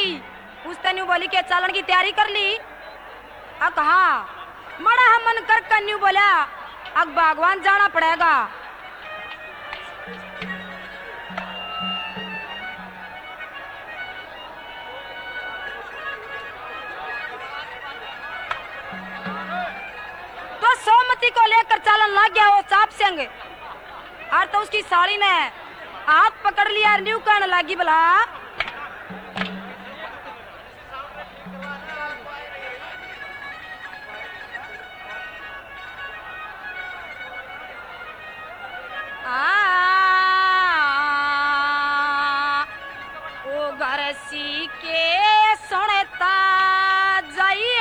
उसने न्यू बोली के चालन की तैयारी कर ली। अक हाँ मड़ा हम मन कर कन्यू बोला अब बागवान जाना पड़ेगा। तो सोमती को लेकर चालन लग गया वो चाप सिंह और तो उसकी साड़ी ने हाथ पकड़ लिया और न्यू कहने लगी भला ओ घर सी के सुनता जाइए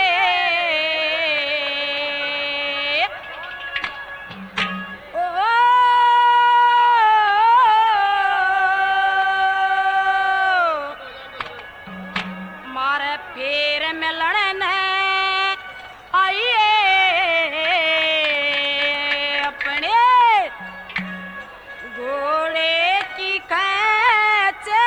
मारे फेर में लड़ने आइए अपने घोड़े की कैचे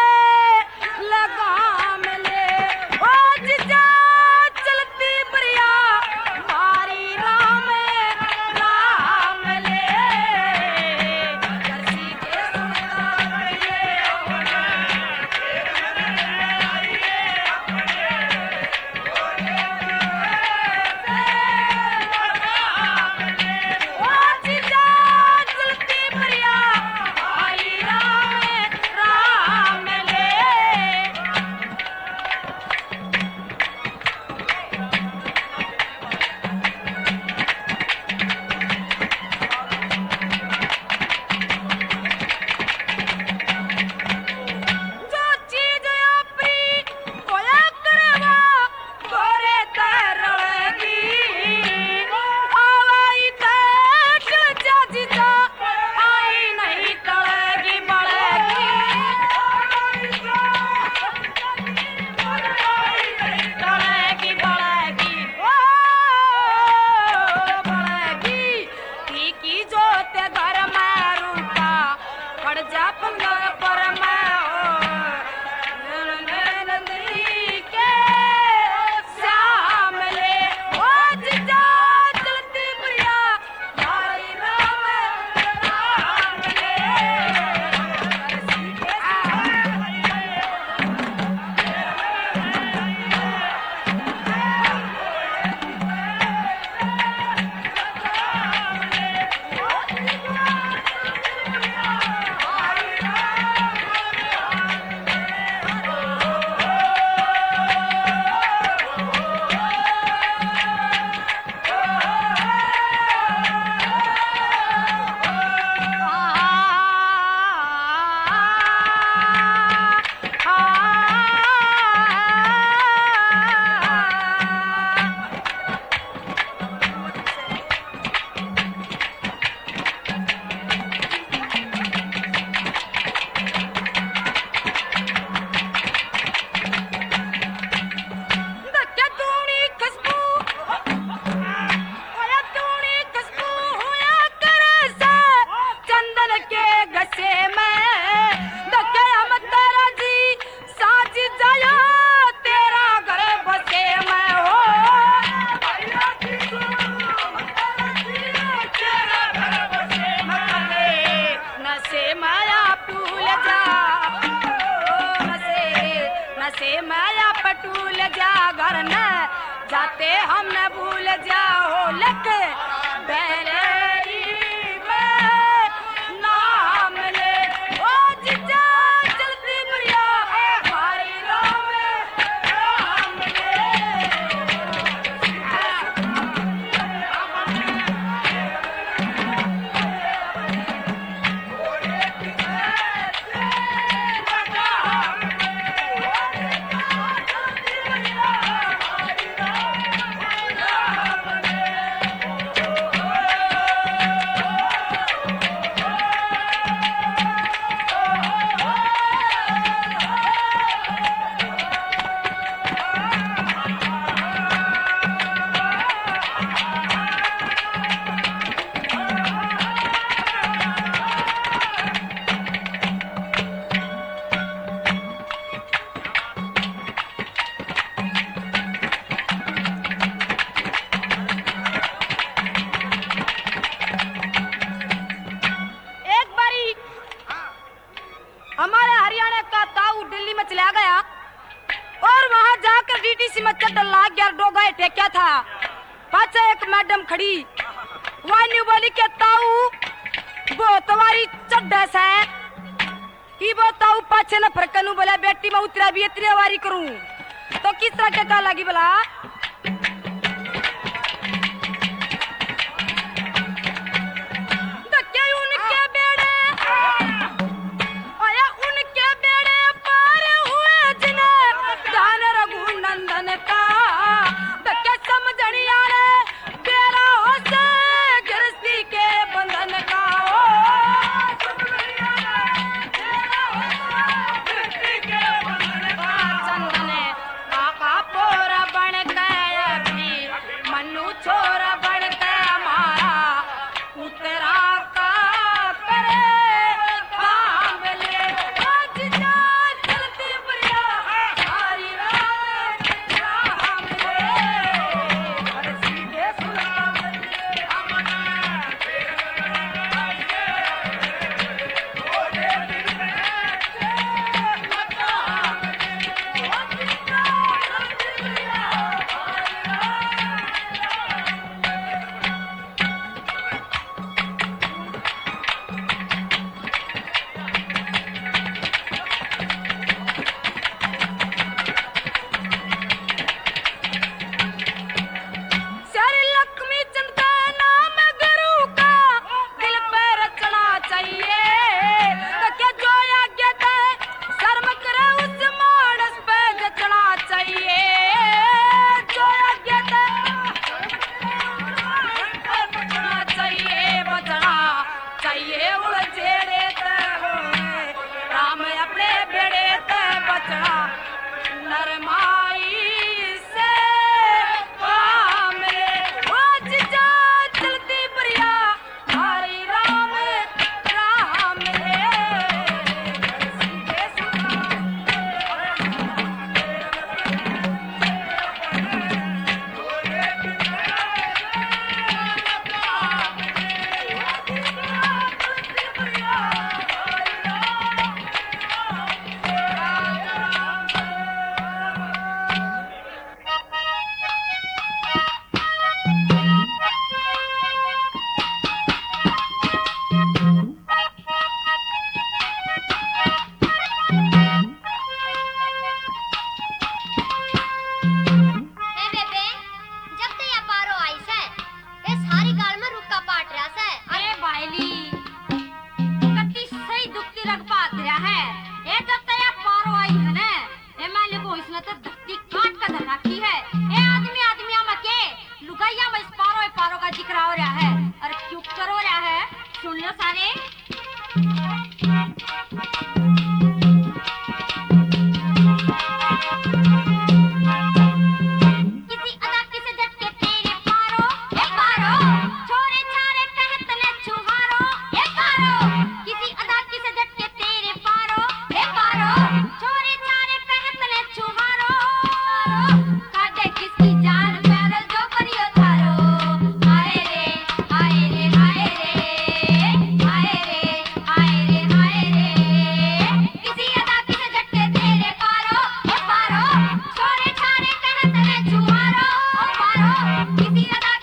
लगाम ले ओ जिजा चलती बढ़िया मारी राम राम ले जर्सी के से माया पटूल जा घर न जाते हम न भूल जाओ लक बैरेरी में नाम ले ओ जिजा जल्दी बढ़िया हमारी राम राम ले हरियाणा का ताऊ दिल्ली में चला गया और वहां जाकर डीटीसी में चट्टल लाग गया, डोगा टेक्या था। पाछे एक मैडम खड़ी, वान्यू बोली के ताऊ वो तुम्हारी चड्डस है कि वो ताऊ पाछे न फरकनू बोला बेटी मैं उतरा भी इतनी वारी करूं तो किस तरह के कहा लगी बोला किसी